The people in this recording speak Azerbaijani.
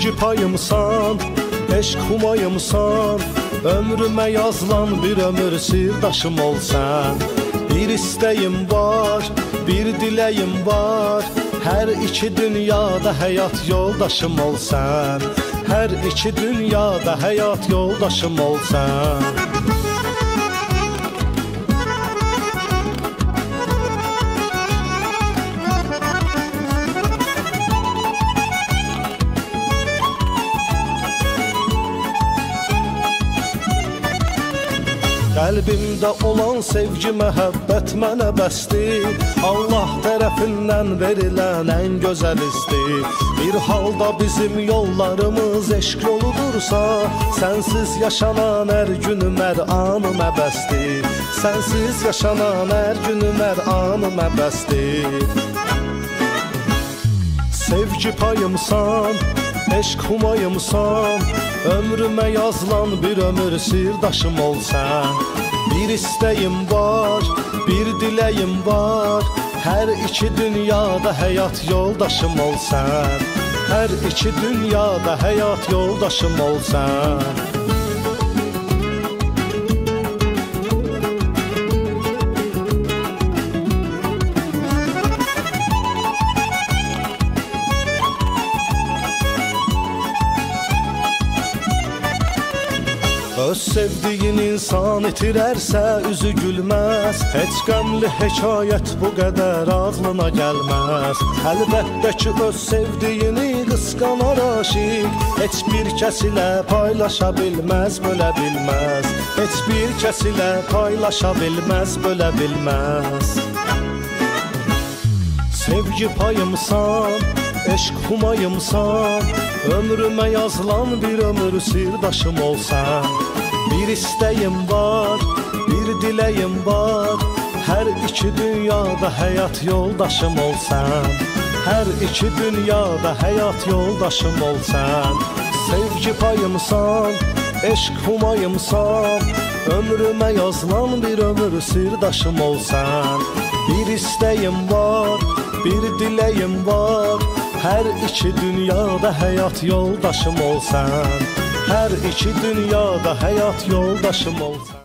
Sevgi payımsan, eşq humayımsan, ömrümə yazılan bir ömür sirdaşım olsan. Bir istəyim var, bir diləyim var, hər iki dünyada həyat yoldaşım olsan. Hər iki dünyada həyat yoldaşım olsan. Qəlbimdə olan sevgi, məhəbbət mənə bəsdir. Allah tərəfindən verilən ən gözəl istir. Bir halda bizim yollarımız eşq yoludursa, sənsiz yaşanan hər günüm, hər anım əbəsdir. Sənsiz yaşanan hər günüm, hər anım əbəsdir. Sevgi payımsan, eşq humayımsan, ömrümə yazılan bir ömür sirdaşım olsan. Bir istəyim var, bir diləyim var, hər iki dünyada həyat yoldaşım olsan. Hər iki dünyada həyat yoldaşım olsan. Öz sevdiğin insan itirərsə üzü gülməz. Heç qəmli hekayət bu qədər ağlına gəlməz. Əlbəttə ki öz sevdiyini qısqanar aşiq, heç bir kəs ilə paylaşa bilməz, bölə bilməz. Heç bir kəs ilə paylaşa bilməz, bölə bilməz. Sevgi payımsan, eşq humayımsan, ömrümə yazılan bir ömür sirdaşım olsan. Bir istəyim var, bir diləyim var, hər iki dünyada həyat yoldaşım olsan. Hər iki dünyada həyat yoldaşım olsan. Sevgi payımsan, eşq humayımsan, ömrümə yazılan bir ömür sirdaşım olsan. Bir istəyim var, bir diləyim var, hər iki dünyada həyat yoldaşım olsan. Hər iki dünyada həyat yoldaşım olsan.